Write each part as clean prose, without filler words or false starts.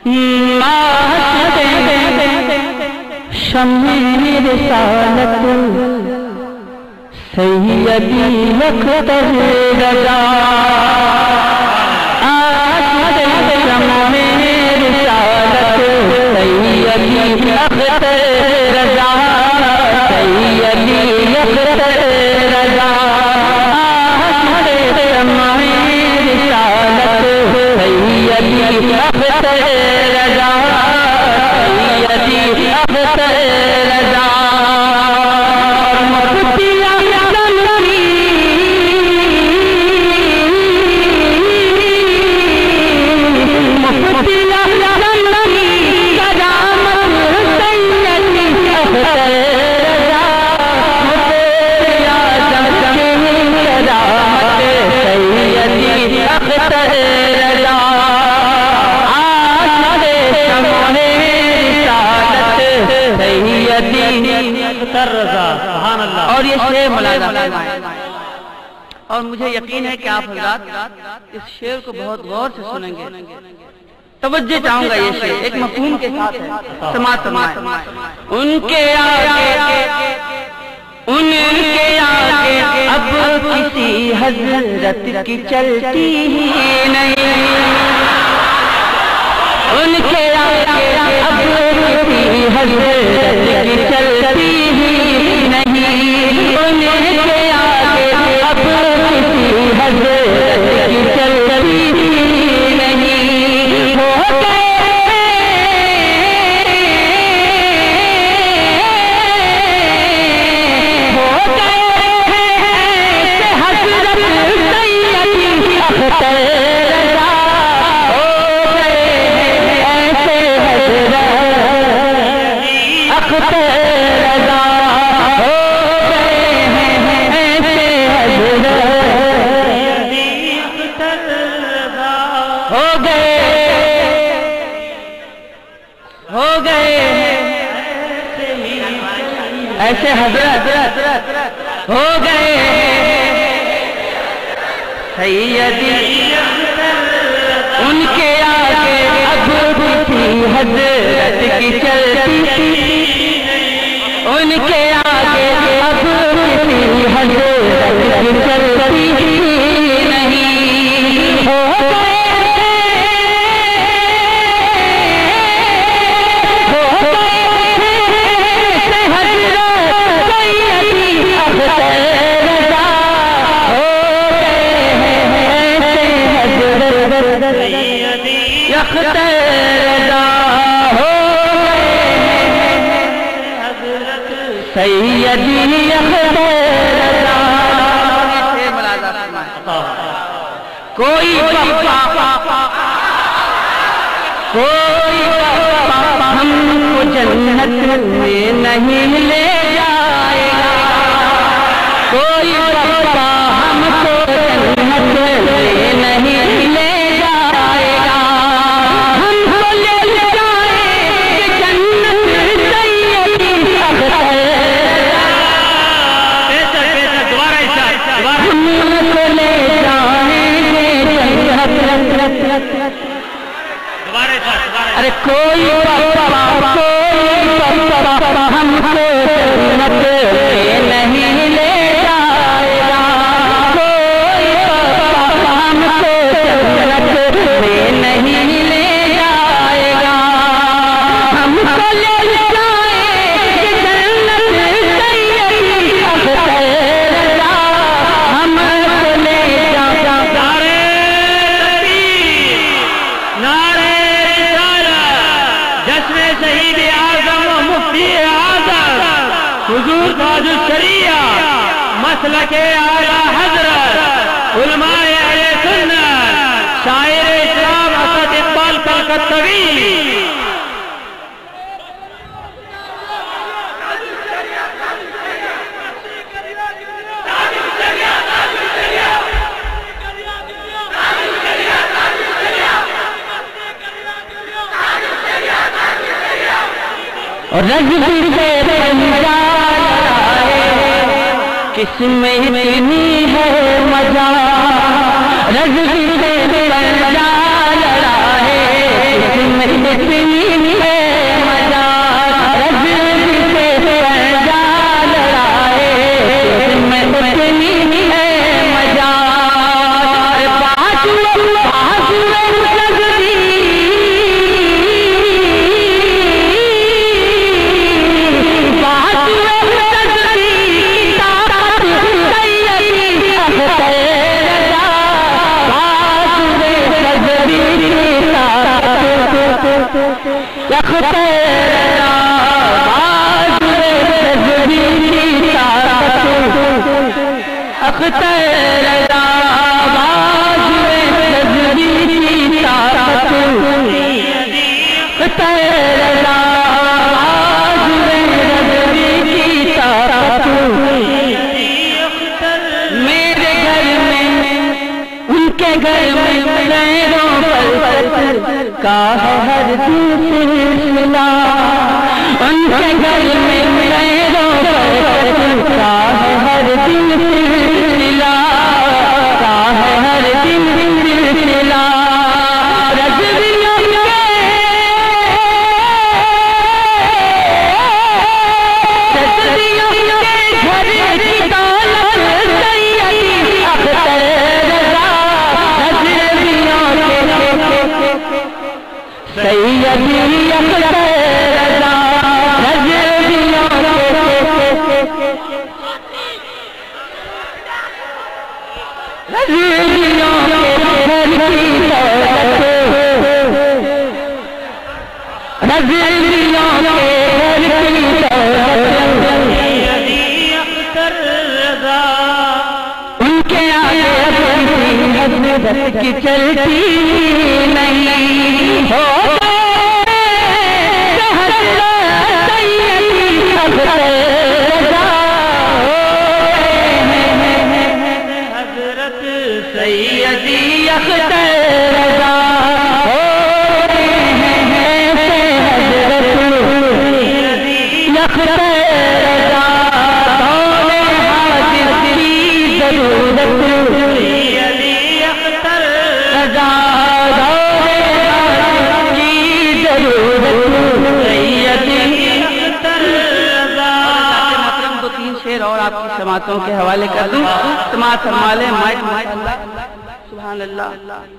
شمع رسالت سیدی اختر رضا شمع رسالت سیدی اختر رضا سیدی اختر رضا شمع رسالت سیدی اختر رضا سیدی اختر رضا اور یہ شعر ملاحظہ فرمائیں اور مجھے یقین ہے کہ آپ حضرات اس شعر کو بہت غور سے سنیں گے. توجہ چاہوں گا یہ شعر ایک مفہوم کے ساتھ ہے. سماعت فرمائیں. ان کے آگے اب کسی حضرت کی چلتی ہی نہیں. ان کے آگے اب کسی حضرت کی چلتی ہی نہیں. ان کے آگے اب کسی حضرت کی چلتی ہی نہیں. ہو ایسے حضرت ہو گئے سیدی ان کے آگے اب کسی حضرت کی چلتی ان کے آگے اب کسی حضرت کی چلتی نہیں. ہو سیدی اختر رضا. کوئی پاپا ہم کو جنت میں نہیں لے جائے گا. کوئی پاپا ہم کو جنت میں نہیں لے جائے گا. ہم کو لے جائے جنت سیدی اختر. ارے کوئی پاپا ہم کو جنت میں نہیں لے جائے گا. کوئی پاپا ہم کو جنت میں نہیں لے جائے گا. ہم کو لے جائے جنت سیدی اختر رضا. ہم کو لے جائے شہید اعظم و مفتی اعظم حضور تاج الشریعہ مسلک اعلیٰ حضرت علماء اہل سنت شاعر اسلام اسد اقبال کلکتوی. رز سے بنجا کس میں اتنی ہے مزہ. رز سے بنجا لڑا ہے کس میں میرے گھر میں ان کے گھر میں لہروں پر کا ہے ہر دل سلسلہ ان کے گھر میں لہروں پر کا ہے ہر دل سلسلہ کا ہے ہر دل سلسلہ سیدی اختر رضا رضویوں ان کے آگے حضرت کی چلتی نہیں ہو حضرت سیدی اختر رضا اور آپ کی سماعتوں کے حوالے کر دوں سماعت فرما لیں مائک سبحان اللہ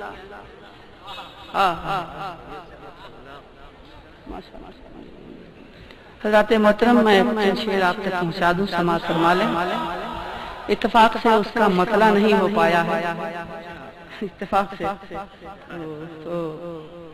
حضرات محترم میں شعر آپ تک پہنچا دوں سماعت فرما لیں اتفاق سے اس کا مطلع نہیں ہو پایا ہے اتفاق سے تو